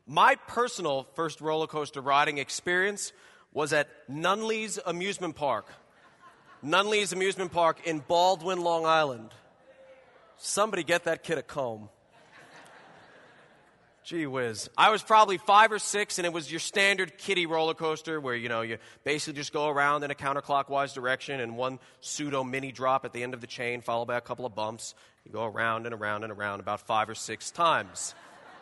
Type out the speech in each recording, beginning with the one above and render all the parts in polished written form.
My personal first roller coaster riding experience was at Nunley's Amusement Park. Nunley's Amusement Park in Baldwin, Long Island. Somebody get that kid a comb. Gee whiz. I was probably 5 or 6, and it was your standard kiddie roller coaster where, you basically just go around in a counterclockwise direction and one pseudo mini drop at the end of the chain followed by a couple of bumps. You go around and around and around about 5 or 6 times.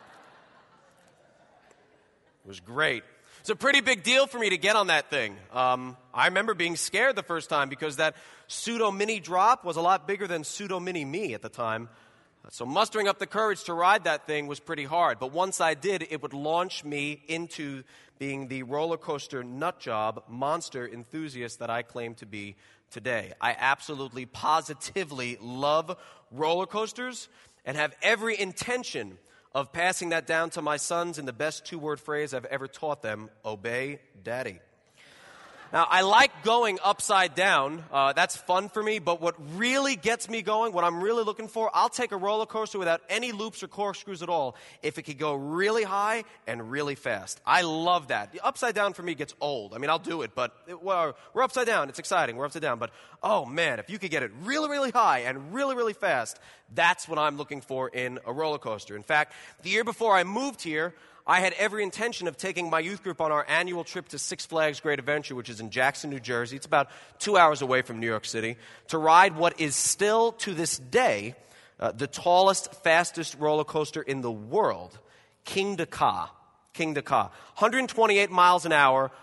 It was great. It's a pretty big deal for me to get on that thing. I remember being scared the first time because that pseudo mini drop was a lot bigger than pseudo mini me at the time. So mustering up the courage to ride that thing was pretty hard. But once I did, it would launch me into being the roller coaster nutjob monster enthusiast that I claim to be today. I absolutely, positively love roller coasters and have every intention of passing that down to my sons in the best 2-word phrase I've ever taught them: obey daddy. Now, I like going upside down. That's fun for me. But what really gets me going, what I'm really looking for, I'll take a roller coaster without any loops or corkscrews at all if it could go really high and really fast. I love that. The upside down for me gets old. I mean, I'll do it, but we're upside down. It's exciting. We're upside down. But, oh, man, if you could get it really, really high and really, really fast, that's what I'm looking for in a roller coaster. In fact, the year before I moved here, I had every intention of taking my youth group on our annual trip to Six Flags Great Adventure, which is in Jackson, New Jersey. It's about 2 hours away from New York City, to ride what is still, to this day, the tallest, fastest roller coaster in the world, Kingda Ka. Kingda Ka. 128 miles an hour,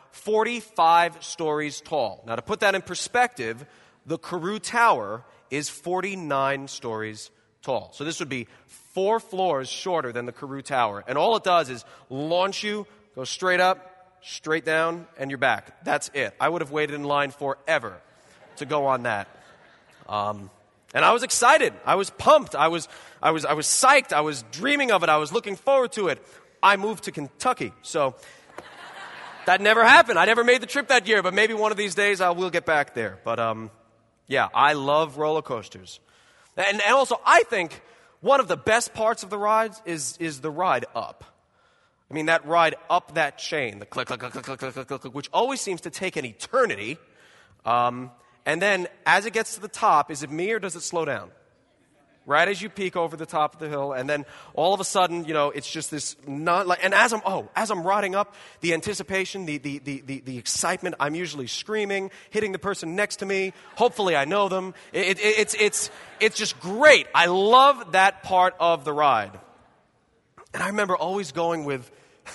45 stories tall. Now, to put that in perspective, the Karoo Tower is 49 stories tall. So this would be 4 floors shorter than the Karoo Tower. And all it does is launch you, go straight up, straight down, and you're back. That's it. I would have waited in line forever to go on that. And I was excited. I was pumped. I was psyched. I was dreaming of it. I was looking forward to it. I moved to Kentucky, so that never happened. I never made the trip that year, but maybe one of these days I will get back there. But yeah, I love roller coasters. And also, I think one of the best parts of the rides is the ride up. I mean, that ride up that chain, the click, click, click, click, click, click, click, click, which always seems to take an eternity. And then, as it gets to the top, is it me or does it slow down? Right as you peek over the top of the hill, and then all of a sudden, it's just this and as I'm riding up, the anticipation, the excitement, I'm usually screaming, hitting the person next to me. Hopefully, I know them. It's just great. I love that part of the ride, and I remember always going with.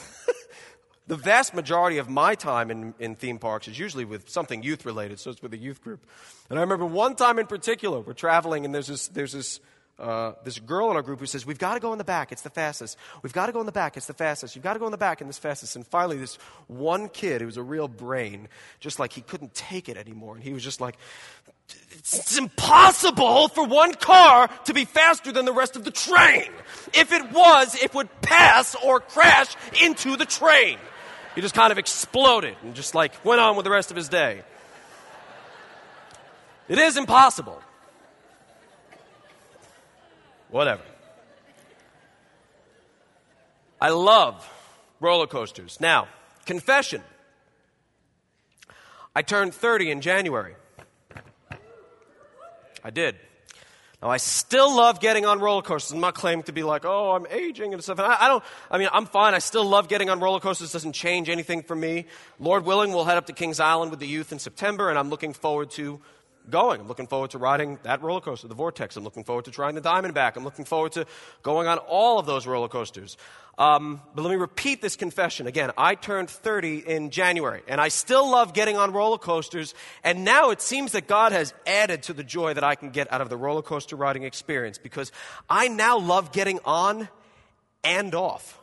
The vast majority of my time in theme parks is usually with something youth related, so it's with a youth group. And I remember one time in particular, we're traveling, and there's this girl in our group who says, "We've got to go in the back, it's the fastest. We've got to go in the back, it's the fastest. You've got to go in the back, and it's fastest." And finally, this one kid who was a real brain, just like he couldn't take it anymore, and he was just like, "It's impossible for one car to be faster than the rest of the train. If it was, it would pass or crash into the train." He just kind of exploded and just went on with the rest of his day. It is impossible. Whatever. I love roller coasters. Now, confession. I turned 30 in January. I did. Now, I still love getting on roller coasters. I'm not claiming to be I'm aging and stuff. And I'm fine. I still love getting on roller coasters. It doesn't change anything for me. Lord willing, we'll head up to Kings Island with the youth in September, and I'm looking forward to going. I'm looking forward to riding that roller coaster, the Vortex. I'm looking forward to trying the Diamondback. I'm looking forward to going on all of those roller coasters. But let me repeat this confession. Again, I turned 30 in January, and I still love getting on roller coasters. And now it seems that God has added to the joy that I can get out of the roller coaster riding experience, because I now love getting on and off.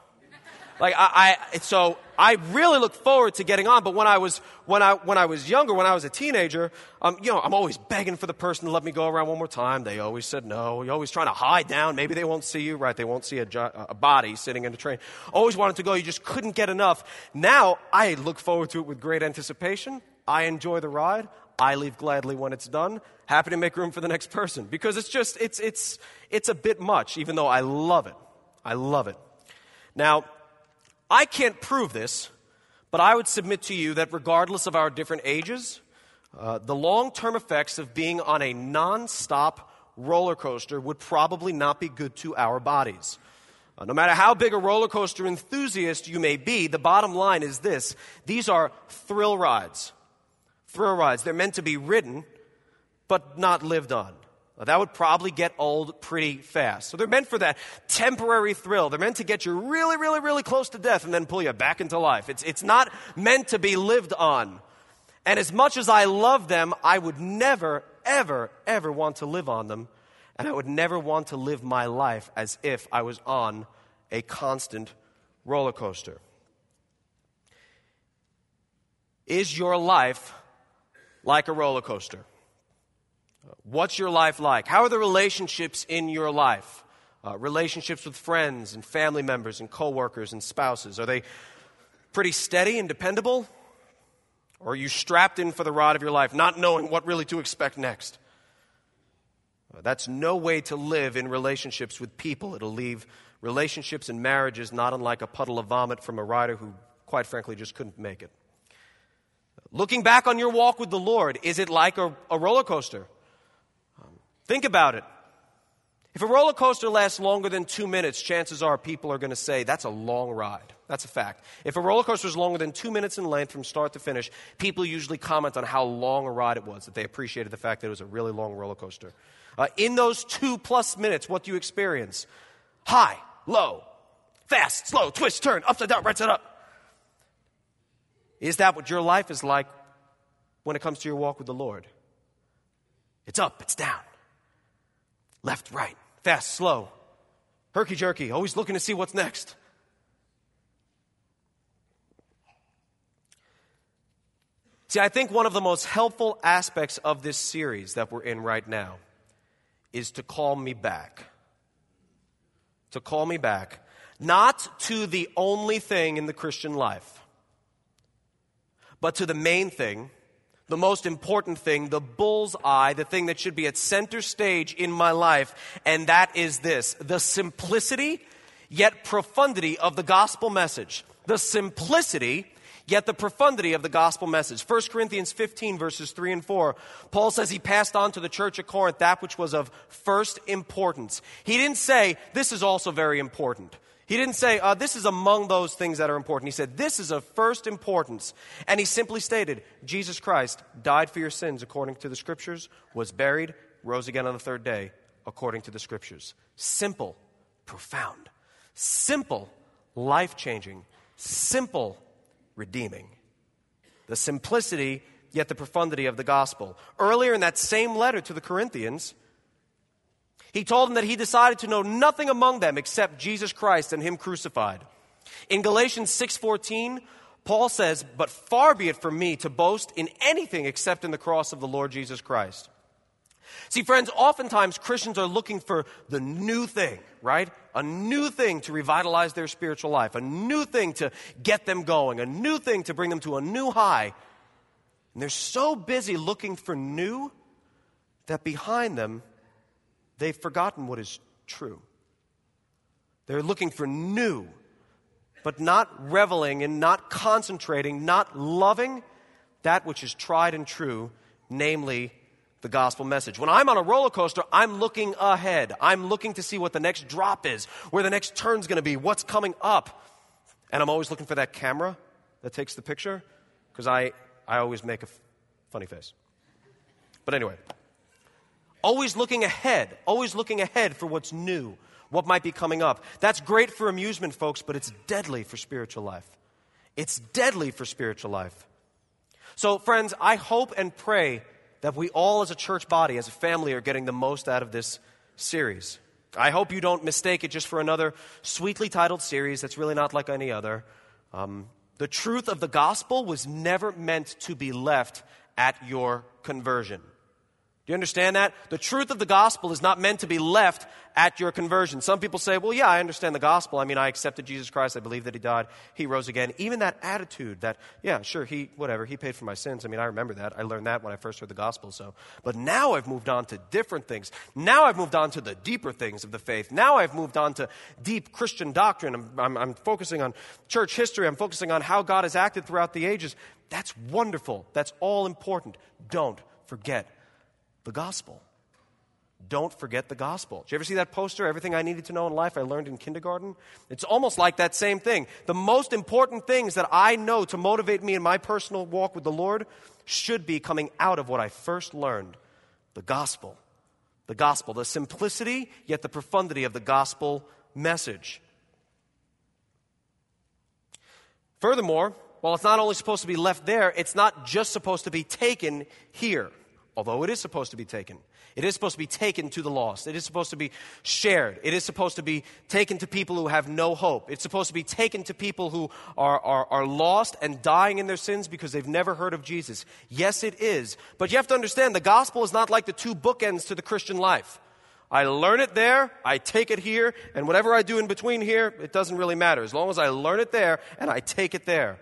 So I really look forward to getting on. But when I was younger, when I was a teenager, I'm always begging for the person to let me go around one more time. They always said no. You're always trying to hide down. Maybe they won't see you, right? They won't see a body sitting in the train. Always wanted to go. You just couldn't get enough. Now I look forward to it with great anticipation. I enjoy the ride. I leave gladly when it's done. Happy to make room for the next person, because it's a bit much, even though I love it. I love it. Now, I can't prove this, but I would submit to you that regardless of our different ages, the long-term effects of being on a non-stop roller coaster would probably not be good to our bodies. No matter how big a roller coaster enthusiast you may be, the bottom line is this: these are thrill rides. Thrill rides. They're meant to be ridden, but not lived on. That would probably get old pretty fast. So they're meant for that temporary thrill. They're meant to get you really, really, really close to death and then pull you back into life. It's not meant to be lived on. And as much as I love them, I would never, ever, ever want to live on them. And I would never want to live my life as if I was on a constant roller coaster. Is your life like a roller coaster? What's your life like? How are the relationships in your life? Relationships with friends and family members and coworkers and spouses. Are they pretty steady and dependable? Or are you strapped in for the ride of your life, not knowing what really to expect next? That's no way to live in relationships with people. It'll leave relationships and marriages not unlike a puddle of vomit from a rider who, quite frankly, just couldn't make it. Looking back on your walk with the Lord, is it like a roller coaster? Think about it. If a roller coaster lasts longer than 2 minutes, chances are people are going to say, that's a long ride. That's a fact. If a roller coaster is longer than 2 minutes in length from start to finish, people usually comment on how long a ride it was, that they appreciated the fact that it was a really long roller coaster. In those 2+ minutes, what do you experience? High, low, fast, slow, twist, turn, upside down, right side up. Is that what your life is like when it comes to your walk with the Lord? It's up, it's down. Left, right, fast, slow, herky-jerky, always looking to see what's next. See, I think one of the most helpful aspects of this series that we're in right now is to call me back. To call me back, not to the only thing in the Christian life, but to the main thing, the most important thing, the bullseye, the thing that should be at center stage in my life, and that is this: the simplicity yet profundity of the gospel message. The simplicity yet the profundity of the gospel message. 1 Corinthians 15, verses 3 and 4, Paul says he passed on to the church at Corinth that which was of first importance. He didn't say, this is also very important. He didn't say, this is among those things that are important. He said, this is of first importance. And he simply stated, Jesus Christ died for your sins according to the Scriptures, was buried, rose again on the third day according to the Scriptures. Simple, profound. Simple, life-changing. Simple, redeeming. The simplicity, yet the profundity of the gospel. Earlier in that same letter to the Corinthians, he told them that he decided to know nothing among them except Jesus Christ and him crucified. In Galatians 6:14, Paul says, but far be it from me to boast in anything except in the cross of the Lord Jesus Christ. See, friends, oftentimes Christians are looking for the new thing, right? A new thing to revitalize their spiritual life, a new thing to get them going, a new thing to bring them to a new high. And they're so busy looking for new that behind them, they've forgotten what is true. They're looking for new, but not reveling and not concentrating, not loving that which is tried and true, namely the gospel message. When I'm on a roller coaster, I'm looking ahead. I'm looking to see what the next drop is, where the next turn's going to be, what's coming up. And I'm always looking for that camera that takes the picture, because I always make a funny face. But anyway, always looking ahead for what's new, what might be coming up. That's great for amusement, folks, but it's deadly for spiritual life. It's deadly for spiritual life. So, friends, I hope and pray that we all as a church body, as a family, are getting the most out of this series. I hope you don't mistake it just for another sweetly titled series that's really not like any other. The truth of the gospel was never meant to be left at your conversion. Do you understand that? The truth of the gospel is not meant to be left at your conversion. Some people say, well, yeah, I understand the gospel. I mean, I accepted Jesus Christ. I believe that he died. He rose again. Even that attitude that, yeah, sure, he paid for my sins. I mean, I remember that. I learned that when I first heard the gospel. But now I've moved on to different things. Now I've moved on to the deeper things of the faith. Now I've moved on to deep Christian doctrine. I'm focusing on church history. I'm focusing on how God has acted throughout the ages. That's wonderful. That's all important. Don't forget the gospel. Don't forget the gospel. Did you ever see that poster, Everything I Needed to Know in Life I Learned in Kindergarten? It's almost like that same thing. The most important things that I know to motivate me in my personal walk with the Lord should be coming out of what I first learned, the gospel. The gospel, the simplicity, yet the profundity of the gospel message. Furthermore, while it's not only supposed to be left there, it's not just supposed to be taken here. Although it is supposed to be taken. It is supposed to be taken to the lost. It is supposed to be shared. It is supposed to be taken to people who have no hope. It's supposed to be taken to people who are lost and dying in their sins because they've never heard of Jesus. Yes, it is. But you have to understand, the gospel is not like the two bookends to the Christian life. I learn it there, I take it here, and whatever I do in between here, it doesn't really matter. As long as I learn it there and I take it there.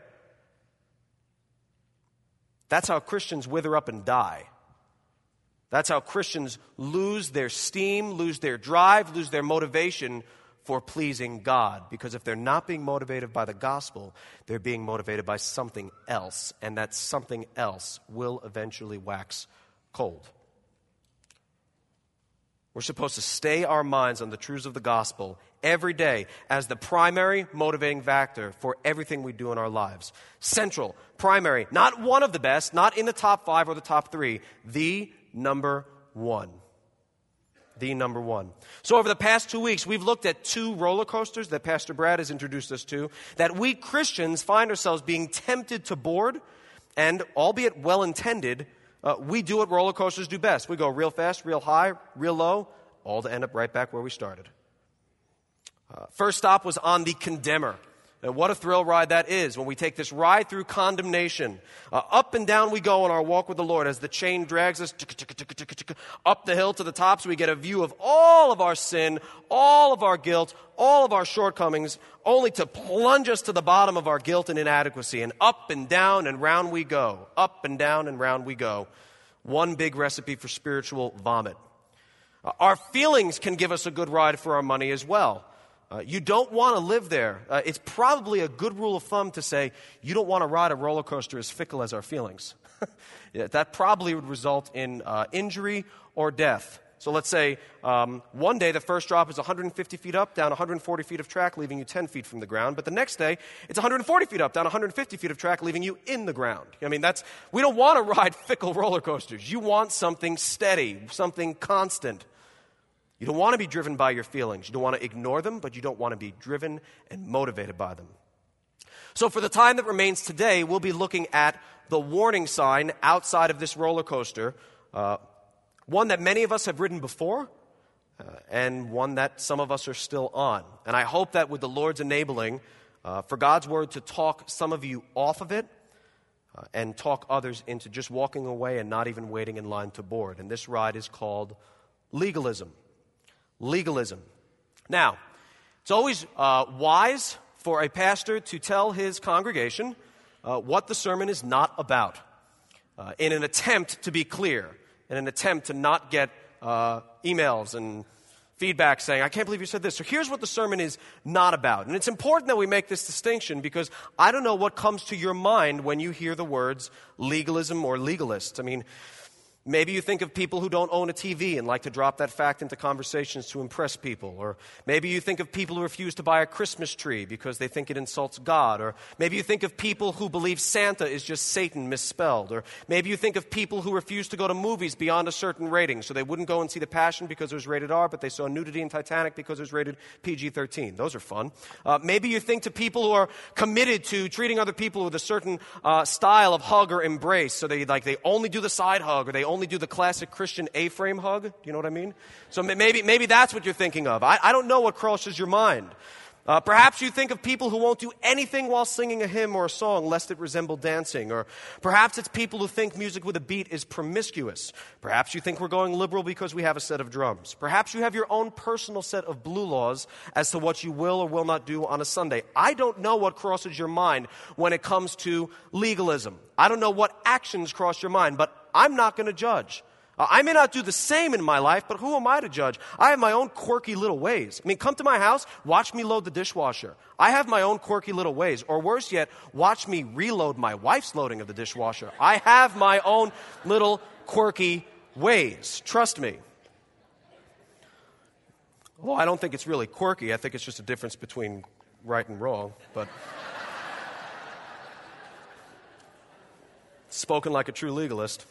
That's how Christians wither up and die. That's how Christians lose their steam, lose their drive, lose their motivation for pleasing God. Because if they're not being motivated by the gospel, they're being motivated by something else. And that something else will eventually wax cold. We're supposed to stay our minds on the truths of the gospel every day as the primary motivating factor for everything we do in our lives. Central, primary, not one of the best, not in the top 5 or the top 3, the number one. The number one. So over the past 2 weeks, we've looked at 2 roller coasters that Pastor Brad has introduced us to, that we Christians find ourselves being tempted to board, and albeit well-intended, we do what roller coasters do best. We go real fast, real high, real low, all to end up right back where we started. First stop was on the Condemner. And what a thrill ride that is when we take this ride through condemnation. Up and down we go in our walk with the Lord as the chain drags us up the hill to the top, so we get a view of all of our sin, all of our guilt, all of our shortcomings, only to plunge us to the bottom of our guilt and inadequacy. And up and down and round we go. Up and down and round we go. One big recipe for spiritual vomit. Our feelings can give us a good ride for our money as well. You don't want to live there. It's probably a good rule of thumb to say you don't want to ride a roller coaster as fickle as our feelings. Yeah, that probably would result in injury or death. So let's say one day the first drop is 150 feet up, down 140 feet of track, leaving you 10 feet from the ground. But the next day, it's 140 feet up, down 150 feet of track, leaving you in the ground. I mean, we don't want to ride fickle roller coasters. You want something steady, something constant. You don't want to be driven by your feelings. You don't want to ignore them, but you don't want to be driven and motivated by them. So for the time that remains today, we'll be looking at the warning sign outside of this roller coaster, one that many of us have ridden before, and one that some of us are still on. And I hope that with the Lord's enabling, for God's word to talk some of you off of it, and talk others into just walking away and not even waiting in line to board. And this ride is called legalism. Legalism. Now, it's always wise for a pastor to tell his congregation what the sermon is not about, in an attempt to be clear, in an attempt to not get emails and feedback saying, I can't believe you said this. So here's what the sermon is not about. And it's important that we make this distinction because I don't know what comes to your mind when you hear the words legalism or legalist. I mean, maybe you think of people who don't own a TV and like to drop that fact into conversations to impress people. Or maybe you think of people who refuse to buy a Christmas tree because they think it insults God. Or maybe you think of people who believe Santa is just Satan misspelled. Or maybe you think of people who refuse to go to movies beyond a certain rating. So they wouldn't go and see The Passion because it was rated R, but they saw nudity in Titanic because it was rated PG-13. Those are fun. Maybe you think to people who are committed to treating other people with a certain style of hug or embrace. So they only do the side hug, or they only do the classic Christian A-frame hug. Do you know what I mean? So maybe that's what you're thinking of. I don't know what crosses your mind. Perhaps you think of people who won't do anything while singing a hymn or a song lest it resemble dancing. Or perhaps it's people who think music with a beat is promiscuous. Perhaps you think we're going liberal because we have a set of drums. Perhaps you have your own personal set of blue laws as to what you will or will not do on a Sunday. I don't know what crosses your mind when it comes to legalism. I don't know what actions cross your mind, but I'm not going to judge. I may not do the same in my life, but who am I to judge? I have my own quirky little ways. I mean, come to my house, watch me load the dishwasher. I have my own quirky little ways. Or worse yet, watch me reload my wife's loading of the dishwasher. I have my own little quirky ways. Trust me. Well, I don't think it's really quirky. I think it's just a difference between right and wrong. But spoken like a true legalist.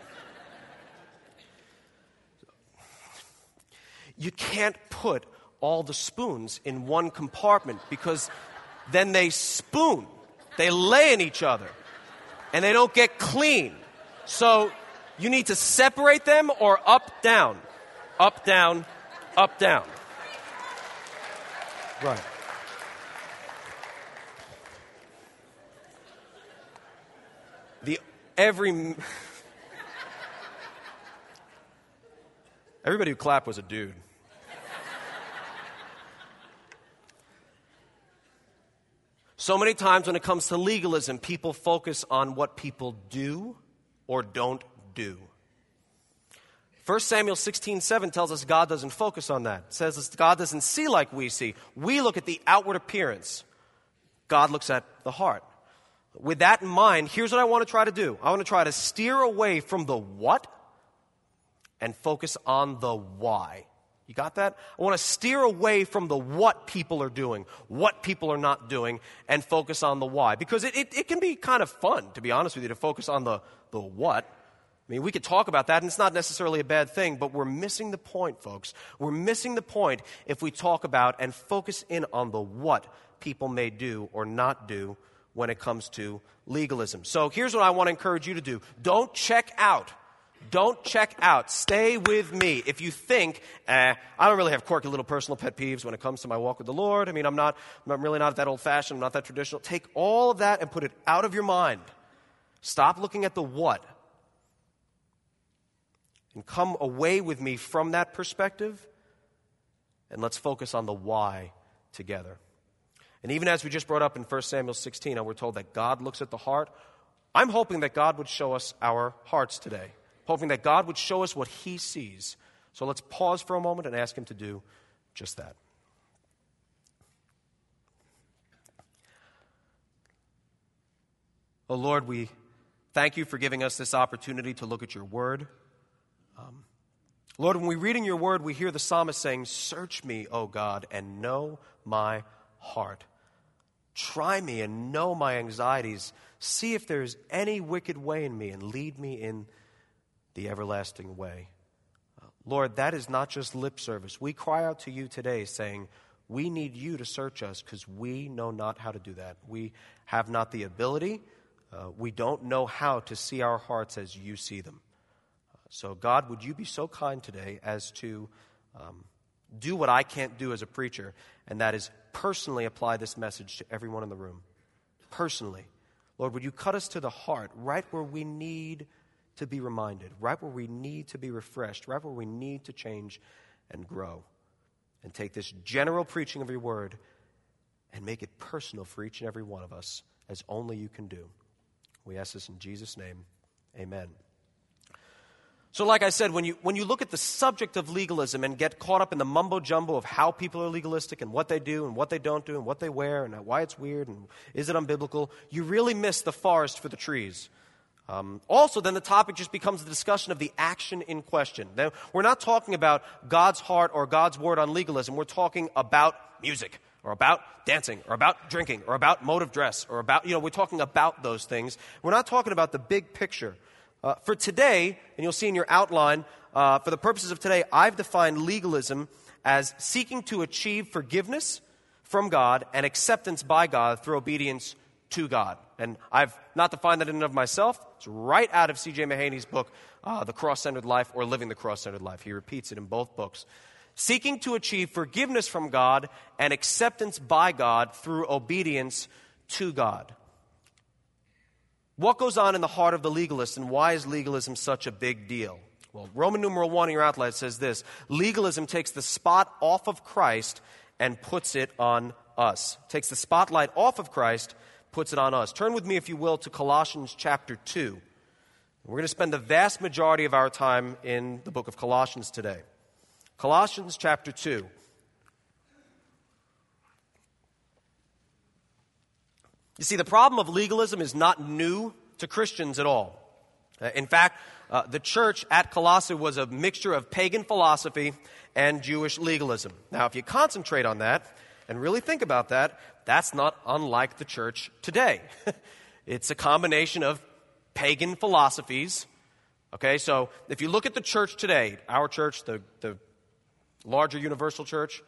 You can't put all the spoons in one compartment because then they spoon. They lay in each other and they don't get clean. So you need to separate them or up, down, up, down, up, down. Right. Everybody who clapped was a dude. So many times when it comes to legalism, people focus on what people do or don't do. 1 Samuel 16:7 tells us God doesn't focus on that. It says God doesn't see like we see. We look at the outward appearance. God looks at the heart. With that in mind, here's what I want to try to do. I want to try to steer away from the what and focus on the why. You got that? I want to steer away from the what people are doing, what people are not doing, and focus on the why. Because it can be kind of fun, to be honest with you, to focus on the what. I mean, we could talk about that, and it's not necessarily a bad thing, but we're missing the point, folks. We're missing the point if we talk about and focus in on the what people may do or not do when it comes to legalism. So here's what I want to encourage you to do. Don't check out. Don't check out. Stay with me. If you think, I don't really have quirky little personal pet peeves when it comes to my walk with the Lord. I mean, I'm really not that old-fashioned. I'm not that traditional. Take all of that and put it out of your mind. Stop looking at the what. And come away with me from that perspective. And let's focus on the why together. And even as we just brought up in 1 Samuel 16, and we're told that God looks at the heart, I'm hoping that God would show us our hearts today. Hoping that God would show us what He sees. So let's pause for a moment and ask Him to do just that. Oh Lord, we thank You for giving us this opportunity to look at Your Word. Lord, when we read in Your Word, we hear the psalmist saying, "Search me, O God, and know my heart. Try me and know my anxieties. See if there is any wicked way in me and lead me in the everlasting way." Lord, that is not just lip service. We cry out to You today saying, we need You to search us because we know not how to do that. We have not the ability. We don't know how to see our hearts as You see them. So God, would You be so kind today as to do what I can't do as a preacher, and that is personally apply this message to everyone in the room. Personally. Lord, would You cut us to the heart, right where we need to be reminded, right where we need to be refreshed, right where we need to change and grow. And take this general preaching of Your Word and make it personal for each and every one of us, as only You can do. We ask this in Jesus' name. Amen. So like I said, when you look at the subject of legalism and get caught up in the mumbo-jumbo of how people are legalistic and what they do and what they don't do and what they wear and why it's weird and is it unbiblical, you really miss the forest for the trees. Also, then the topic just becomes the discussion of the action in question. Now, we're not talking about God's heart or God's word on legalism. We're talking about music or about dancing or about drinking or about mode of dress or about, we're talking about those things. We're not talking about the big picture. For today, and you'll see in your outline, for the purposes of today, I've defined legalism as seeking to achieve forgiveness from God and acceptance by God through obedience to God. And I've not defined that in and of myself. It's right out of C.J. Mahaney's book, The Cross-Centered Life or Living the Cross-Centered Life. He repeats it in both books. seeking to achieve forgiveness from God and acceptance by God through obedience to God. What goes on in the heart of the legalist, and why is legalism such a big deal? Well, Roman numeral 1 in your outline says this: legalism takes the spot off of Christ and puts it on us. Takes the spotlight off of Christ, puts it on us. Turn with me, if you will, to Colossians chapter 2. We're going to spend the vast majority of our time in the book of Colossians today. Colossians chapter 2. You see, the problem of legalism is not new to Christians at all. In fact, the church at Colossae was a mixture of pagan philosophy and Jewish legalism. Now, if you concentrate on that and really think about that, that's not unlike the church today. It's a combination of pagan philosophies. Okay, so if you look at the church today, our church, the larger universal church,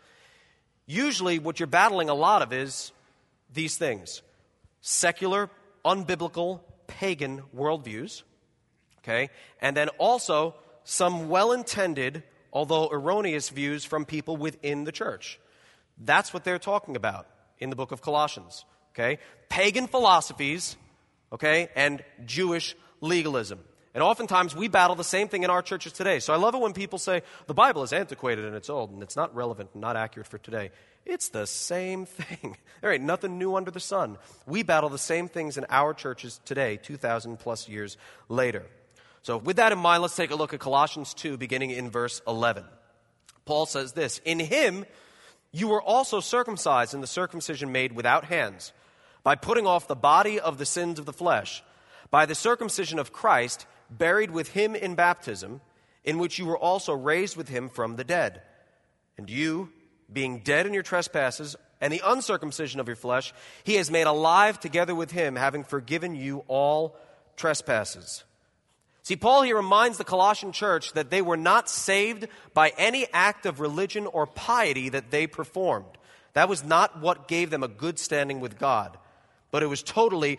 usually what you're battling a lot of is these things: secular, unbiblical, pagan worldviews, okay, and then also some well-intended, although erroneous views from people within the church. That's what they're talking about in the book of Colossians, okay? Pagan philosophies, okay, and Jewish legalism. And oftentimes we battle the same thing in our churches today. So I love it when people say, the Bible is antiquated and it's old and it's not relevant and not accurate for today. It's the same thing. There ain't nothing new under the sun. We battle the same things in our churches today, 2,000 plus years later. So with that in mind, let's take a look at Colossians 2, beginning in verse 11. Paul says this: in him you were also circumcised in the circumcision made without hands, by putting off the body of the sins of the flesh, by the circumcision of Christ, buried with him in baptism, in which you were also raised with him from the dead. And you, being dead in your trespasses and the uncircumcision of your flesh, he has made alive together with him, having forgiven you all trespasses. See, Paul here reminds the Colossian church that they were not saved by any act of religion or piety that they performed. That was not what gave them a good standing with God. But it was totally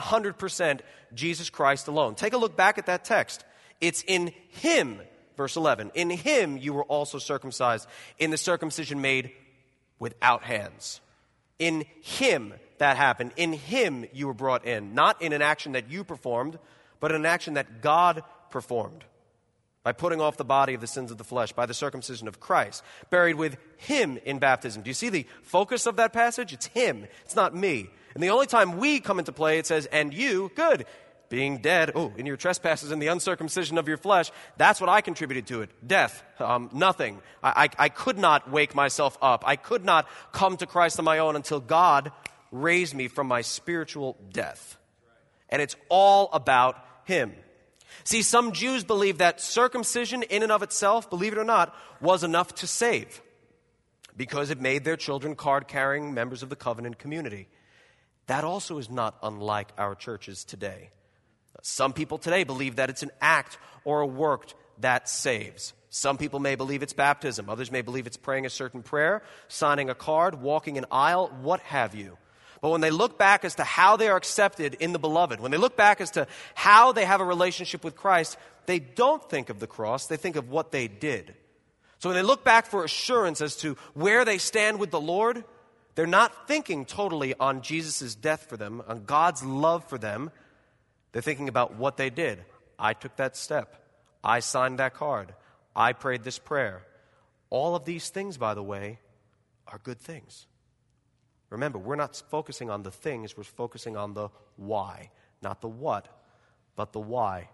100% Jesus Christ alone. Take a look back at that text. It's in him, verse 11. In him you were also circumcised in the circumcision made without hands. In him that happened. In him you were brought in. Not in an action that you performed, but in an action that God performed. By putting off the body of the sins of the flesh, by the circumcision of Christ, buried with him in baptism. Do you see the focus of that passage? It's him. It's not me. And the only time we come into play, it says, and you, good, being dead, in your trespasses and the uncircumcision of your flesh, that's what I contributed to it. Death, nothing. I could not wake myself up. I could not come to Christ on my own until God raised me from my spiritual death. And it's all about him. See, some Jews believe that circumcision in and of itself, believe it or not, was enough to save, because it made their children card-carrying members of the covenant community. That also is not unlike our churches today. Some people today believe that it's an act or a work that saves. Some people may believe it's baptism. Others may believe it's praying a certain prayer, signing a card, walking an aisle, what have you. But when they look back as to how they are accepted in the beloved, when they look back as to how they have a relationship with Christ, they don't think of the cross, they think of what they did. So when they look back for assurance as to where they stand with the Lord, they're not thinking totally on Jesus' death for them, on God's love for them. They're thinking about what they did. I took that step. I signed that card. I prayed this prayer. All of these things, by the way, are good things. Remember, we're not focusing on the things, we're focusing on the why. Not the what, but the why.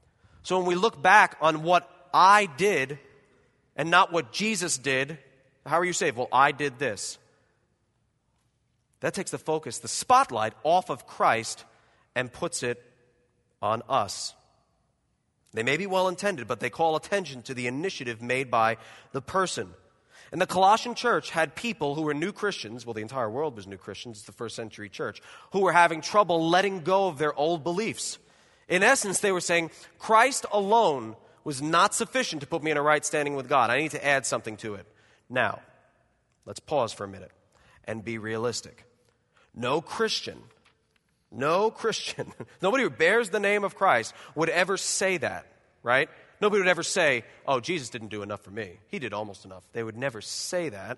So when we look back on what I did and not what Jesus did, how are you saved? Well, I did this. That takes the focus, the spotlight, off of Christ and puts it on us. They may be well-intended, but they call attention to the initiative made by the person. And the Colossian church had people who were new Christians, well, the entire world was new Christians, it's the first century church, who were having trouble letting go of their old beliefs. In essence, they were saying, Christ alone was not sufficient to put me in a right standing with God. I need to add something to it. Now, let's pause for a minute and be realistic. No Christian, nobody who bears the name of Christ would ever say that, right? Nobody would ever say, oh, Jesus didn't do enough for me. He did almost enough. They would never say that.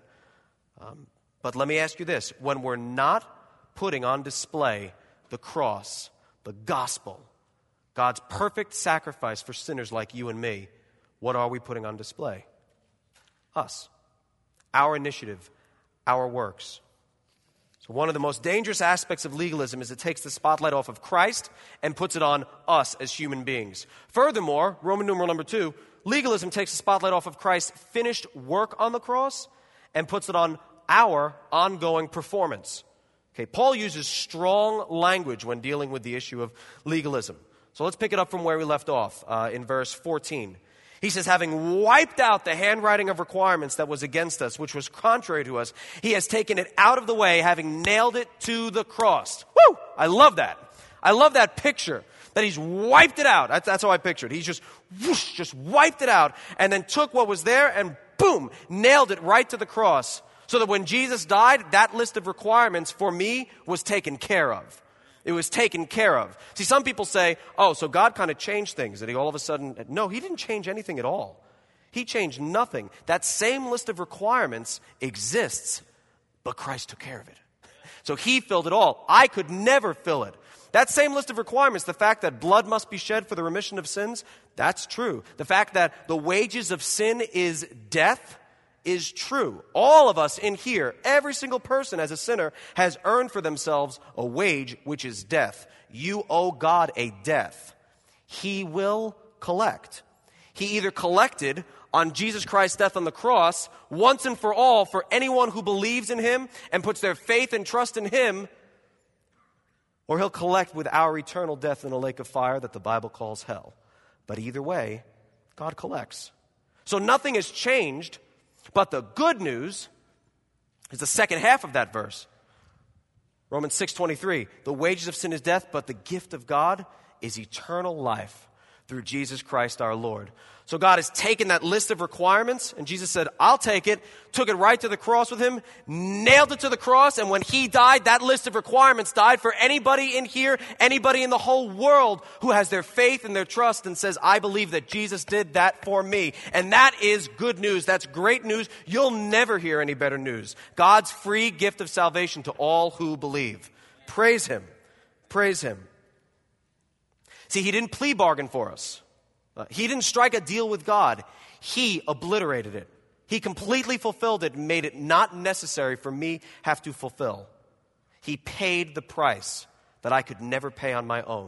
But let me ask you this. When we're not putting on display the cross, the gospel, God's perfect sacrifice for sinners like you and me, what are we putting on display? Us. Our initiative, our works. So one of the most dangerous aspects of legalism is it takes the spotlight off of Christ and puts it on us as human beings. Furthermore, Roman numeral number 2, legalism takes the spotlight off of Christ's finished work on the cross and puts it on our ongoing performance. Okay, Paul uses strong language when dealing with the issue of legalism. So let's pick it up from where we left off in verse 14. He says, having wiped out the handwriting of requirements that was against us, which was contrary to us, he has taken it out of the way, having nailed it to the cross. Woo! I love that. I love that picture, that he's wiped it out. That's how I pictured it. He's just, whoosh, just wiped it out, and then took what was there and boom, nailed it right to the cross. So that when Jesus died, that list of requirements for me was taken care of. It was taken care of. See, some people say, oh, so God kind of changed things. That he all of a sudden, no, he didn't change anything at all. He changed nothing. That same list of requirements exists, but Christ took care of it. So he filled it all. I could never fill it. That same list of requirements, the fact that blood must be shed for the remission of sins, that's true. The fact that the wages of sin is death is true. All of us in here, every single person as a sinner has earned for themselves a wage, which is death. You owe God a death. He will collect. He either collected on Jesus Christ's death on the cross once and for all for anyone who believes in him and puts their faith and trust in him, or he'll collect with our eternal death in a lake of fire that the Bible calls hell. But either way, God collects. So nothing has changed. But the good news is the second half of that verse. Romans 6:23, the wages of sin is death, but the gift of God is eternal life through Jesus Christ our Lord. So God has taken that list of requirements, and Jesus said, I'll take it, took it right to the cross with him, nailed it to the cross, and when he died, that list of requirements died for anybody in here, anybody in the whole world who has their faith and their trust and says, I believe that Jesus did that for me. And that is good news. That's great news. You'll never hear any better news. God's free gift of salvation to all who believe. Praise him. Praise him. See, he didn't plea bargain for us. He didn't strike a deal with God. He obliterated it. He completely fulfilled it and made it not necessary for me have to fulfill. He paid the price that I could never pay on my own.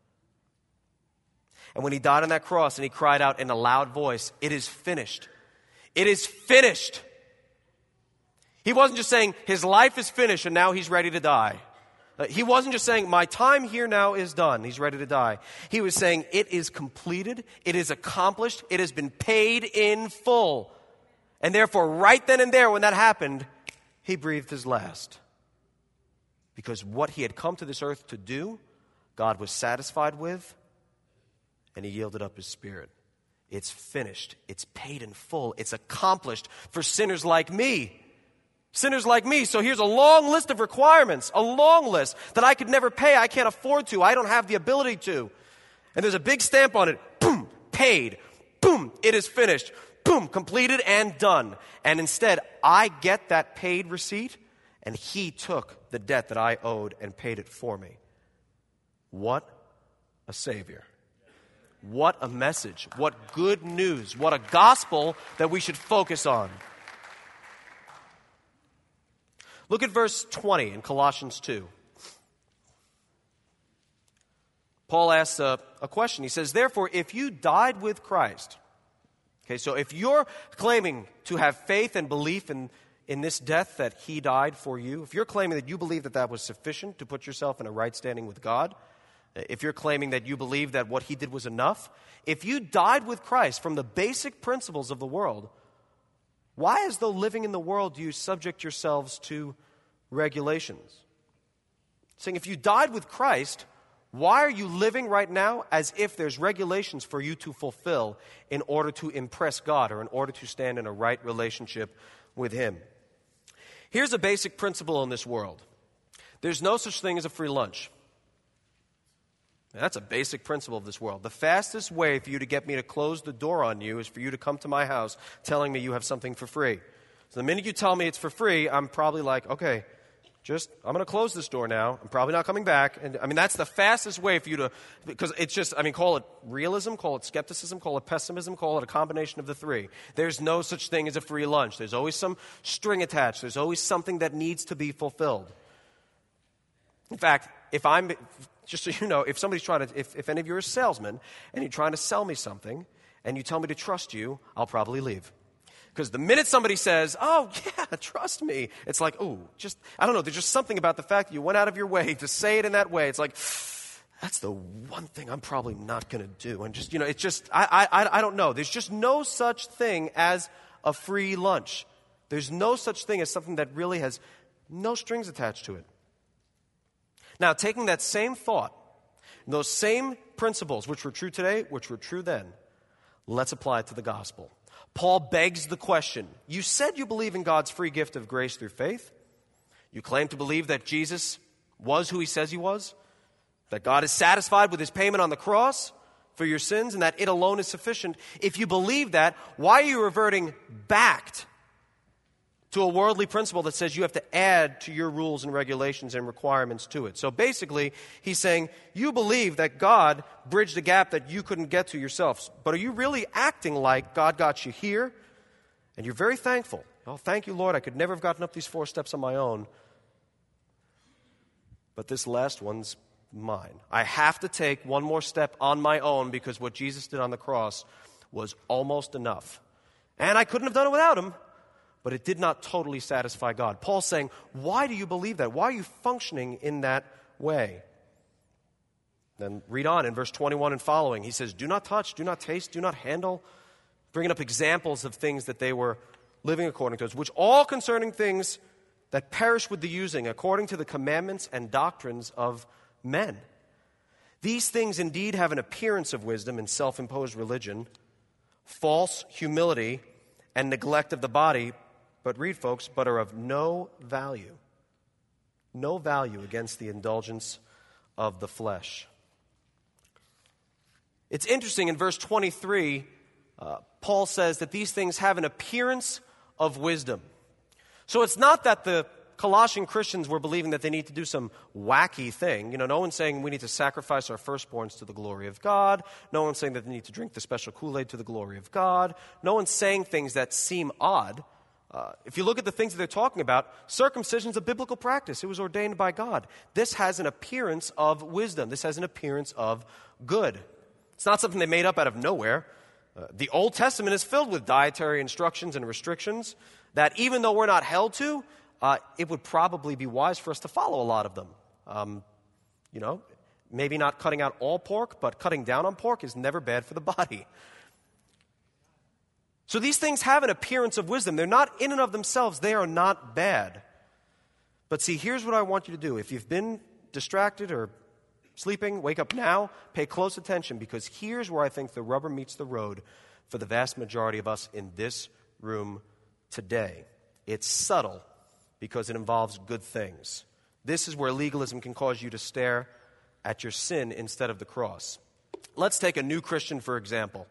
And when he died on that cross and he cried out in a loud voice, it is finished. It is finished. He wasn't just saying his life is finished and now he's ready to die. He wasn't just saying, my time here now is done. He's ready to die. He was saying, it is completed. It is accomplished. It has been paid in full. And therefore, right then and there when that happened, he breathed his last. Because what he had come to this earth to do, God was satisfied with, and he yielded up his spirit. It's finished. It's paid in full. It's accomplished for sinners like me. Sinners like me. So here's a long list of requirements, a long list that I could never pay. I can't afford to. I don't have the ability to. And there's a big stamp on it. Boom, paid. Boom, it is finished. Boom, completed and done. And instead, I get that paid receipt, and he took the debt that I owed and paid it for me. What a Savior. What a message. What good news. What a gospel that we should focus on. Look at verse 20 in Colossians 2. Paul asks a question. He says, therefore, if you died with Christ, okay, so if you're claiming to have faith and belief in this death that he died for you, if you're claiming that you believe that that was sufficient to put yourself in a right standing with God, if you're claiming that you believe that what he did was enough, if you died with Christ from the basic principles of the world, why, as though living in the world, do you subject yourselves to regulations? Saying, if you died with Christ, why are you living right now as if there's regulations for you to fulfill in order to impress God or in order to stand in a right relationship with him? Here's a basic principle in this world. There's no such thing as a free lunch. That's a basic principle of this world. The fastest way for you to get me to close the door on you is for you to come to my house telling me you have something for free. So the minute you tell me it's for free, I'm probably like, okay, I'm going to close this door now. I'm probably not coming back. And that's the fastest way for you to, because it's just, call it realism, call it skepticism, call it pessimism, call it a combination of the three. There's no such thing as a free lunch. There's always some string attached. There's always something that needs to be fulfilled. In fact, just so you know, if somebody's if any of you are a salesman and you're trying to sell me something and you tell me to trust you, I'll probably leave. Because the minute somebody says, oh, yeah, trust me, it's like, I don't know, there's just something about the fact that you went out of your way to say it in that way. It's like, that's the one thing I'm probably not going to do. And just, it's just, I don't know. There's just no such thing as a free lunch. There's no such thing as something that really has no strings attached to it. Now, taking that same thought, those same principles, which were true today, which were true then, let's apply it to the gospel. Paul begs the question, you said you believe in God's free gift of grace through faith. You claim to believe that Jesus was who he says he was, that God is satisfied with his payment on the cross for your sins, and that it alone is sufficient. If you believe that, why are you reverting back to a worldly principle that says you have to add to your rules and regulations and requirements to it? So basically, he's saying, you believe that God bridged a gap that you couldn't get to yourselves. But are you really acting like God got you here? And you're very thankful. Oh, thank you, Lord. I could never have gotten up these 4 steps on my own. But this last one's mine. I have to take one more step on my own because what Jesus did on the cross was almost enough. And I couldn't have done it without him. But it did not totally satisfy God. Paul's saying, why do you believe that? Why are you functioning in that way? Then read on in verse 21 and following. He says, do not touch, do not taste, do not handle. Bringing up examples of things that they were living according to, which all concerning things that perish with the using, according to the commandments and doctrines of men. These things indeed have an appearance of wisdom and self-imposed religion, false humility, and neglect of the body, but read, folks, but are of no value. No value against the indulgence of the flesh. It's interesting, in verse 23, Paul says that these things have an appearance of wisdom. So it's not that the Colossian Christians were believing that they need to do some wacky thing. No one's saying we need to sacrifice our firstborns to the glory of God. No one's saying that they need to drink the special Kool-Aid to the glory of God. No one's saying things that seem odd. If you look at the things that they're talking about, circumcision is a biblical practice. It was ordained by God. This has an appearance of wisdom. This has an appearance of good. It's not something they made up out of nowhere. The Old Testament is filled with dietary instructions and restrictions that even though we're not held to, it would probably be wise for us to follow a lot of them. Maybe not cutting out all pork, but cutting down on pork is never bad for the body. So these things have an appearance of wisdom. They're not in and of themselves. They are not bad. But see, here's what I want you to do. If you've been distracted or sleeping, wake up now, pay close attention, because here's where I think the rubber meets the road for the vast majority of us in this room today. It's subtle because it involves good things. This is where legalism can cause you to stare at your sin instead of the cross. Let's take a new Christian, for example.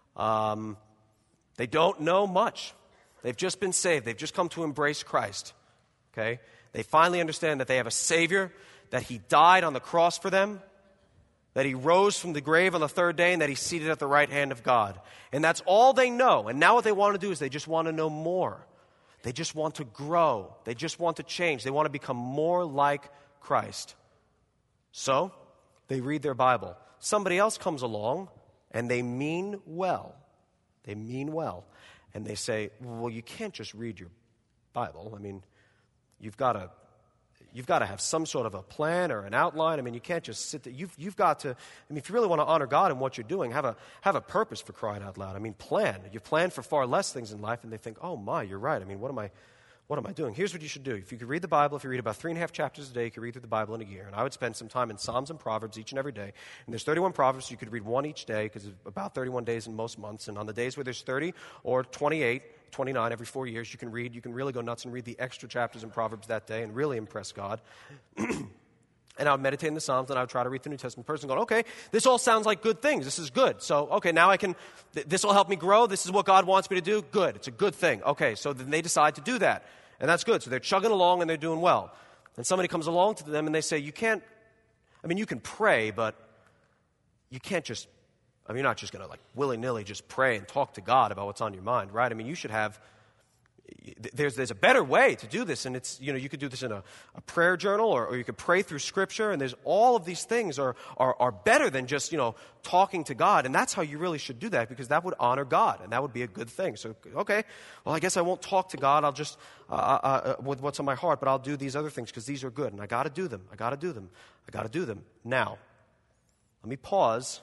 They don't know much. They've just been saved. They've just come to embrace Christ. Okay? They finally understand that they have a Savior, that He died on the cross for them, that He rose from the grave on the 3rd day, and that He's seated at the right hand of God. And that's all they know. And now what they want to do is they just want to know more. They just want to grow. They just want to change. They want to become more like Christ. So, they read their Bible. Somebody else comes along, and they mean well. They mean well. And they say, well, you can't just read your Bible. I mean, you've got to have some sort of a plan or an outline. I mean, you can't just sit there. You've got to, if you really want to honor God in what you're doing, have a purpose, for crying out loud. I mean, plan. You plan for far less things in life, and they think, oh my, you're right. I mean, what am I doing? Here's what you should do. If you could read the Bible, if you read about 3.5 chapters a day, you could read through the Bible in a year. And I would spend some time in Psalms and Proverbs each and every day. And there's 31 Proverbs, so you could read one each day, because it's about 31 days in most months. And on the days where there's 30 or 28, 29 every 4 years, you can really go nuts and read the extra chapters in Proverbs that day and really impress God. And I would meditate in the Psalms, and I would try to read the New Testament person going, okay, this all sounds like good things. This is good. So, okay, now I can, this will help me grow. This is what God wants me to do. Good. It's a good thing. Okay, so then they decide to do that. And that's good. So they're chugging along and they're doing well. And somebody comes along to them and they say, you can pray, but you can't just, you're not just going to like willy-nilly just pray and talk to God about what's on your mind, right? You should have, there's a better way to do this, and it's, you could do this in a prayer journal, or you could pray through Scripture, and there's all of these things are better than just, talking to God, and that's how you really should do that, because that would honor God, and that would be a good thing. So, okay, well, I guess I won't talk to God, I'll just, with what's on my heart, but I'll do these other things, because these are good, and I got to do them. Now, let me pause.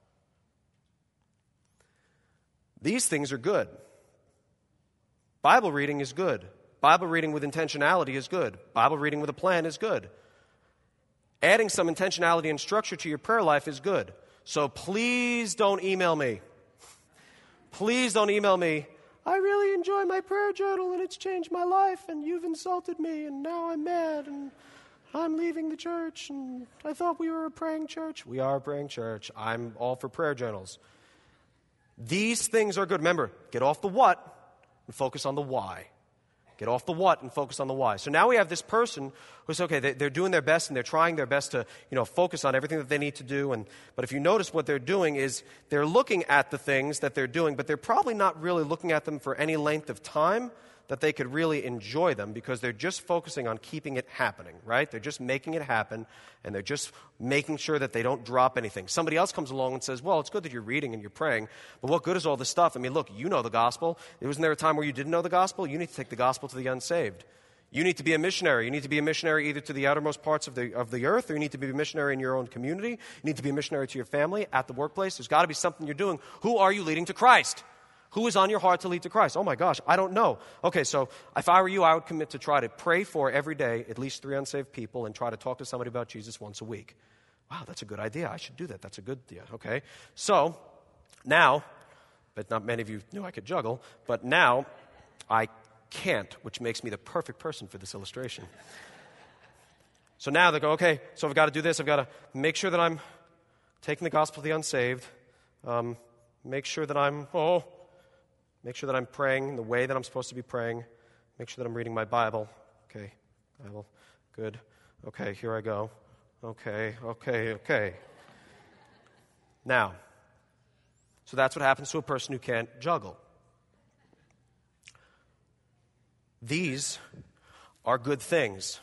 These things are good. Bible reading is good. Bible reading with intentionality is good. Bible reading with a plan is good. Adding some intentionality and structure to your prayer life is good. So please don't email me. Please don't email me. I really enjoy my prayer journal and it's changed my life and you've insulted me and now I'm mad and I'm leaving the church and I thought we were a praying church. We are a praying church. I'm all for prayer journals. These things are good. Remember, get off the what and focus on the why. Get off the what and focus on the why. So now we have this person who's, okay, they're doing their best and they're trying their best to, focus on everything that they need to do. But if you notice what they're doing is they're looking at the things that they're doing, but they're probably not really looking at them for any length of time that they could really enjoy them because they're just focusing on keeping it happening, right? They're just making it happen, and they're just making sure that they don't drop anything. Somebody else comes along and says, well, it's good that you're reading and you're praying, but what good is all this stuff? Look, you know the gospel. Wasn't there a time where you didn't know the gospel? You need to take the gospel to the unsaved. You need to be a missionary. You need to be a missionary either to the outermost parts of the earth, or you need to be a missionary in your own community. You need to be a missionary to your family, at the workplace. There's got to be something you're doing. Who are you leading to Christ? Who is on your heart to lead to Christ? Oh my gosh, I don't know. Okay, so if I were you, I would commit to try to pray for every day at least 3 unsaved people and try to talk to somebody about Jesus once a week. Wow, that's a good idea. I should do that. That's a good idea. Okay, so now, but not many of you knew I could juggle, but now I can't, which makes me the perfect person for this illustration. So now they go, okay, so I've got to do this. I've got to make sure that I'm taking the gospel to the unsaved. Make sure that I'm praying the way that I'm supposed to be praying. Make sure that I'm reading my Bible. Okay, Bible, good. Okay, here I go. Okay. Now, so that's what happens to a person who can't juggle. These are good things.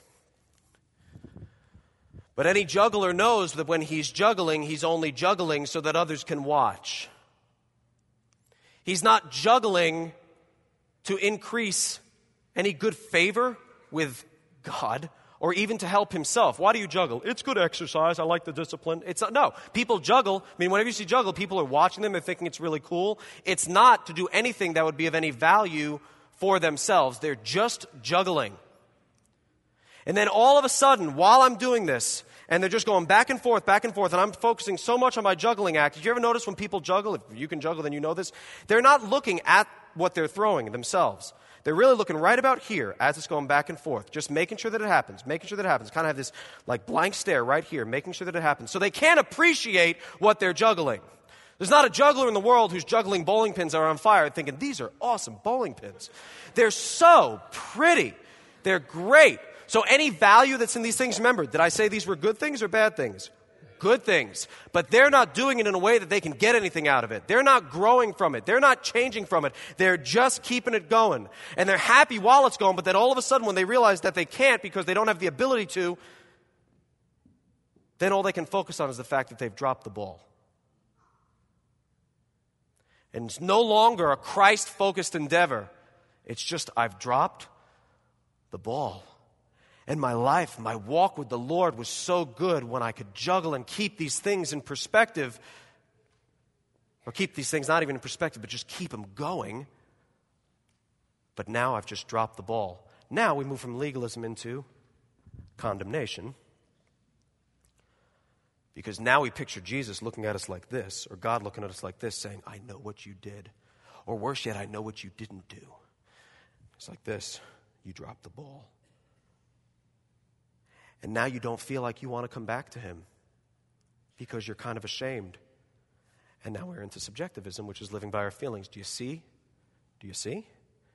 But any juggler knows that when he's juggling, he's only juggling so that others can watch. He's not juggling to increase any good favor with God or even to help himself. Why do you juggle? It's good exercise. I like the discipline. No. People juggle. Whenever you see juggle, people are watching them. They're thinking it's really cool. It's not to do anything that would be of any value for themselves. They're just juggling. And then all of a sudden, while I'm doing this, and they're just going back and forth, and I'm focusing so much on my juggling act. Did you ever notice when people juggle, if you can juggle, then you know this, they're not looking at what they're throwing themselves. They're really looking right about here as it's going back and forth, just making sure that it happens. Kind of have this like blank stare right here, making sure that it happens. So they can't appreciate what they're juggling. There's not a juggler in the world who's juggling bowling pins that are on fire thinking, these are awesome bowling pins. They're so pretty. They're great. So any value that's in these things, remember, did I say these were good things or bad things? Good things. But they're not doing it in a way that they can get anything out of it. They're not growing from it. They're not changing from it. They're just keeping it going. And they're happy while it's going, but then all of a sudden when they realize that they can't because they don't have the ability to, then all they can focus on is the fact that they've dropped the ball. And it's no longer a Christ-focused endeavor. It's just, I've dropped the ball. And my life, my walk with the Lord was so good when I could juggle and keep these things in perspective, or keep these things not even in perspective, but just keep them going. But now I've just dropped the ball. Now we move from legalism into condemnation. Because now we picture Jesus looking at us like this, or God looking at us like this, saying, I know what you did. Or worse yet, I know what you didn't do. It's like this, you dropped the ball. And now you don't feel like you want to come back to him because you're kind of ashamed. And now we're into subjectivism, which is living by our feelings. Do you see? Do you see?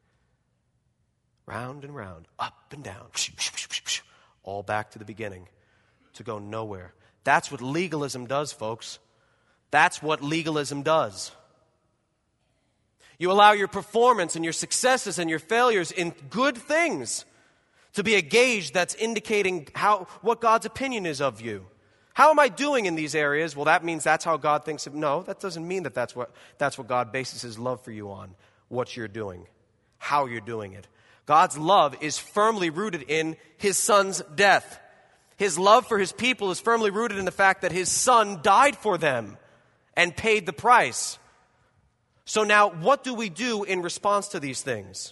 Round and round, up and down, all back to the beginning, to go nowhere. That's what legalism does, folks. That's what legalism does. You allow your performance and your successes and your failures in good things to be a gauge that's indicating what God's opinion is of you. How am I doing in these areas? Well, that means that's how God thinks of. No, that doesn't mean that's what God bases his love for you on, what you're doing, how you're doing it. God's love is firmly rooted in his son's death. His love for his people is firmly rooted in the fact that his son died for them and paid the price. So now, what do we do in response to these things?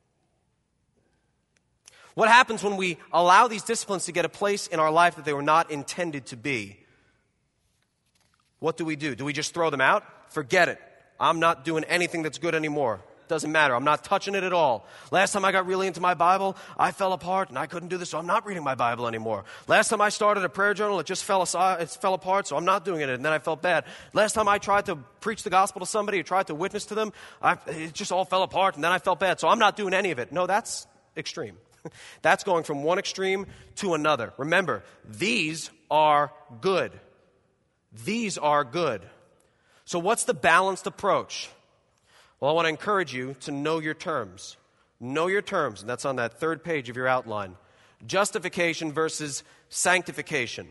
What happens when we allow these disciplines to get a place in our life that they were not intended to be? What do? Do we just throw them out? Forget it. I'm not doing anything that's good anymore. Doesn't matter. I'm not touching it at all. Last time I got really into my Bible, I fell apart and I couldn't do this, so I'm not reading my Bible anymore. Last time I started a prayer journal, it fell apart, so I'm not doing it, and then I felt bad. Last time I tried to preach the gospel to somebody or tried to witness to them, it just all fell apart, and then I felt bad, so I'm not doing any of it. No, that's extreme. That's going from one extreme to another. Remember, these are good. These are good. So what's the balanced approach? Well, I want to encourage you to know your terms. Know your terms, and that's on that third page of your outline. Justification versus sanctification.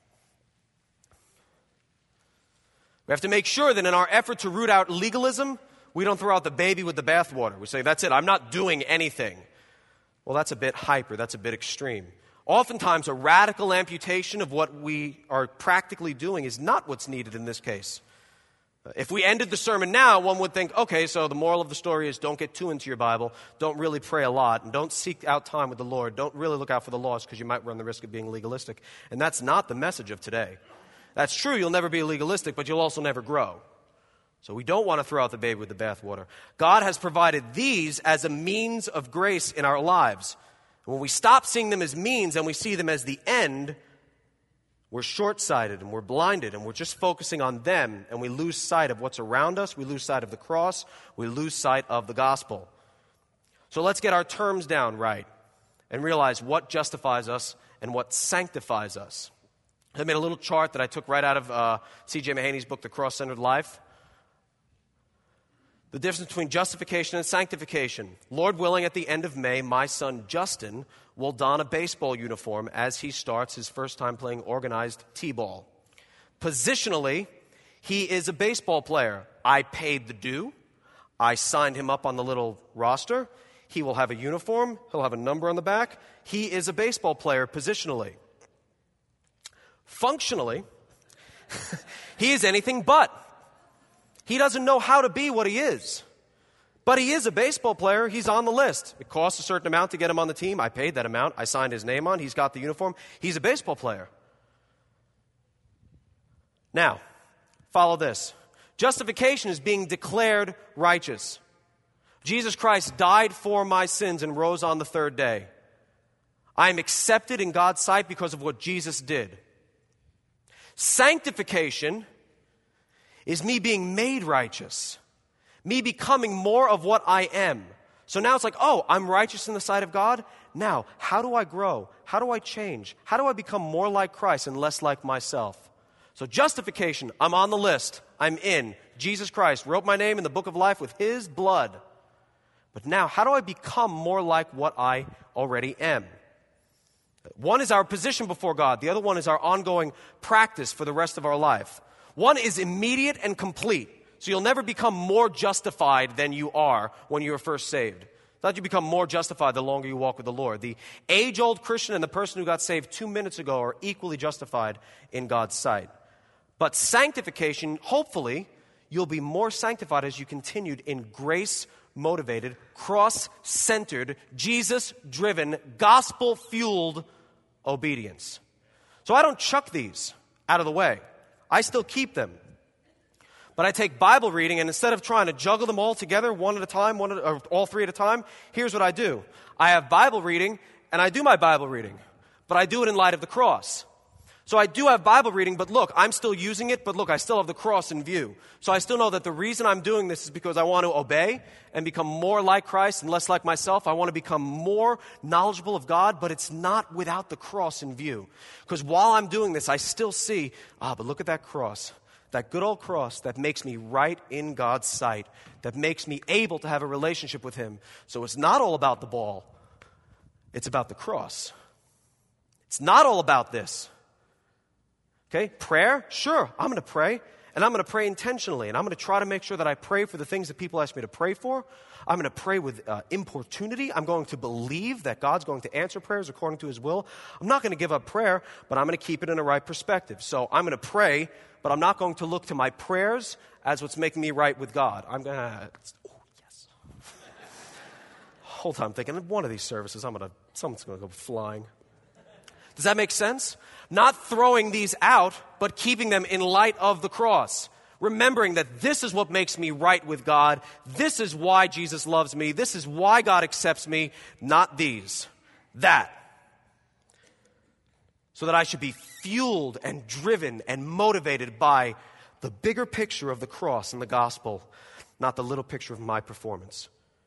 We have to make sure that in our effort to root out legalism, we don't throw out the baby with the bathwater. We say, that's it, I'm not doing anything. Well, that's a bit hyper, that's a bit extreme. Oftentimes, a radical amputation of what we are practically doing is not what's needed in this case. If we ended the sermon now, one would think, okay, so the moral of the story is don't get too into your Bible, don't really pray a lot, and don't seek out time with the Lord, don't really look out for the lost because you might run the risk of being legalistic. And that's not the message of today. That's true, you'll never be legalistic, but you'll also never grow. So we don't want to throw out the baby with the bathwater. God has provided these as a means of grace in our lives. And when we stop seeing them as means and we see them as the end, we're short-sighted and we're blinded and we're just focusing on them, and we lose sight of what's around us. We lose sight of the cross. We lose sight of the gospel. So let's get our terms down right and realize what justifies us and what sanctifies us. I made a little chart that I took right out of C.J. Mahaney's book, The Cross-Centered Life. The difference between justification and sanctification. Lord willing, at the end of May, my son Justin will don a baseball uniform as he starts his first time playing organized T-ball. Positionally, he is a baseball player. I paid the due. I signed him up on the little roster. He will have a uniform. He'll have a number on the back. He is a baseball player positionally. Functionally, he is anything but. He doesn't know how to be what he is. But he is a baseball player. He's on the list. It costs a certain amount to get him on the team. I paid that amount. I signed his name on. He's got the uniform. He's a baseball player. Now, follow this. Justification is being declared righteous. Jesus Christ died for my sins and rose on the third day. I am accepted in God's sight because of what Jesus did. Sanctification is me being made righteous, me becoming more of what I am. So now it's like, oh, I'm righteous in the sight of God. Now, how do I grow? How do I change? How do I become more like Christ and less like myself? So justification, I'm on the list. I'm in. Jesus Christ wrote my name in the book of life with his blood. But now, how do I become more like what I already am? One is our position before God. The other one is our ongoing practice for the rest of our life. One is immediate and complete. So you'll never become more justified than you are when you were first saved. It's not that you become more justified the longer you walk with the Lord. The age-old Christian and the person who got saved 2 minutes ago are equally justified in God's sight. But sanctification, hopefully, you'll be more sanctified as you continued in grace-motivated, cross-centered, Jesus-driven, gospel-fueled obedience. So I don't chuck these out of the way. I still keep them. But I take Bible reading, and instead of trying to juggle them all together, one at a time, or all three at a time, here's what I do. I have Bible reading, and I do my Bible reading. but I do it in light of the cross. So I do have Bible reading, but look, I'm still using it, but look, I still have the cross in view. So I still know that the reason I'm doing this is because I want to obey and become more like Christ and less like myself. I want to become more knowledgeable of God, but it's not without the cross in view. Because while I'm doing this, I still see, but look at that cross. That good old cross that makes me right in God's sight, that makes me able to have a relationship with Him. So it's not all about the ball. It's about the cross. It's not all about this. Okay, prayer? Sure, I'm going to pray, and I'm going to pray intentionally, and I'm going to try to make sure that I pray for the things that people ask me to pray for. I'm going to pray with importunity. I'm going to believe that God's going to answer prayers according to His will. I'm not going to give up prayer, but I'm going to keep it in the right perspective. So I'm going to pray, but I'm not going to look to my prayers as what's making me right with God. I'm going to, yes. Whole time thinking, one of these services, someone's going to go flying. Does that make sense? Not throwing these out, but keeping them in light of the cross. Remembering that this is what makes me right with God. This is why Jesus loves me. This is why God accepts me, not these. That. So that I should be fueled and driven and motivated by the bigger picture of the cross and the gospel, not the little picture of my performance.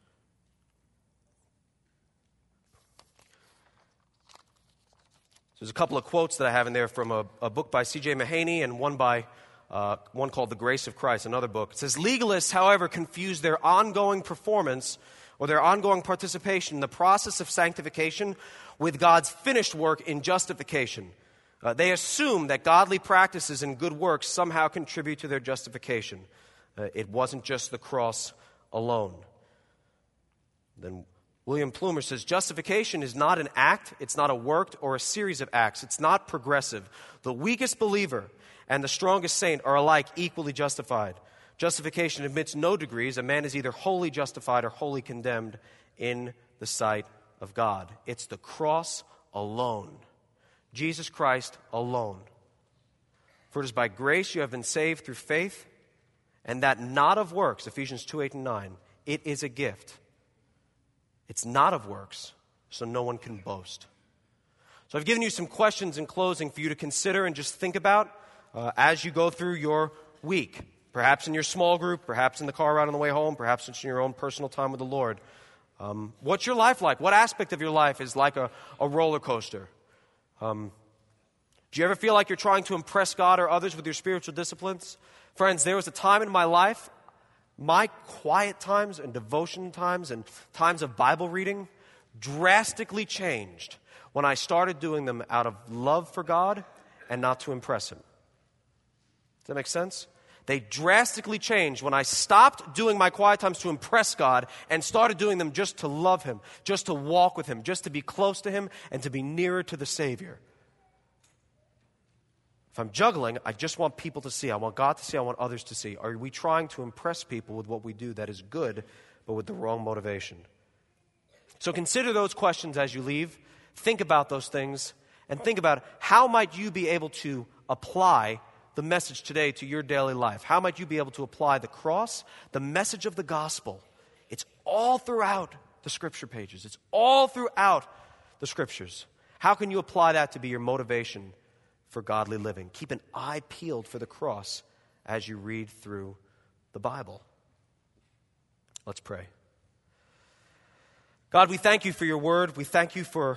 There's a couple of quotes that I have in there from a book by C.J. Mahaney and one called The Grace of Christ, another book. It says, legalists, however, confuse their ongoing performance or their ongoing participation in the process of sanctification with God's finished work in justification. They assume that godly practices and good works somehow contribute to their justification. It wasn't just the cross alone. Then William Plumer says, justification is not an act, it's not a work or a series of acts. It's not progressive. The weakest believer and the strongest saint are alike equally justified. Justification admits no degrees. A man is either wholly justified or wholly condemned in the sight of God. It's the cross alone. Jesus Christ alone. For it is by grace you have been saved through faith, and that not of works, Ephesians 2:8 and 9. It is a gift. It's not of works, so no one can boast. So I've given you some questions in closing for you to consider and just think about as you go through your week. Perhaps in your small group, perhaps in the car ride on the way home, perhaps in your own personal time with the Lord. What's your life like? What aspect of your life is like a roller coaster? Do you ever feel like you're trying to impress God or others with your spiritual disciplines? Friends, there was a time in my life, my quiet times and devotion times and times of Bible reading drastically changed when I started doing them out of love for God and not to impress Him. Does that make sense? They drastically changed when I stopped doing my quiet times to impress God and started doing them just to love Him, just to walk with Him, just to be close to Him and to be nearer to the Savior. If I'm juggling, I just want people to see. I want God to see. I want others to see. Are we trying to impress people with what we do that is good, but with the wrong motivation? So consider those questions as you leave. Think about those things. And think about how might you be able to apply the message today to your daily life? How might you be able to apply the cross, the message of the gospel? It's all throughout the Scripture pages. It's all throughout the Scriptures. How can you apply that to be your motivation for godly living? Keep an eye peeled for the cross as you read through the Bible. Let's pray. God, we thank you for your word. We thank you for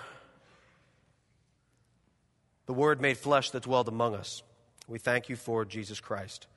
the word made flesh that dwelled among us. We thank you for Jesus Christ.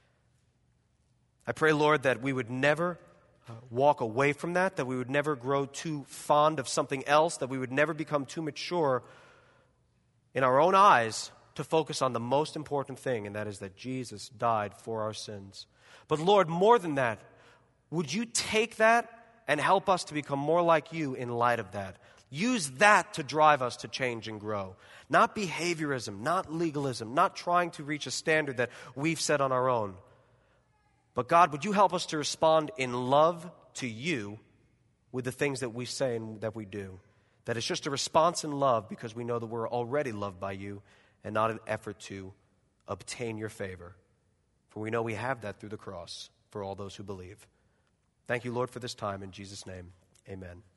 I pray, Lord, that we would never walk away from that we would never grow too fond of something else, that we would never become too mature in our own eyes to focus on the most important thing, and that is that Jesus died for our sins. But Lord, more than that, would you take that and help us to become more like you in light of that? Use that to drive us to change and grow. Not behaviorism, not legalism, not trying to reach a standard that we've set on our own. But God, would you help us to respond in love to you with the things that we say and that we do? That it's just a response in love because we know that we're already loved by you and not an effort to obtain your favor. For we know we have that through the cross for all those who believe. Thank you, Lord, for this time. In Jesus' name, amen.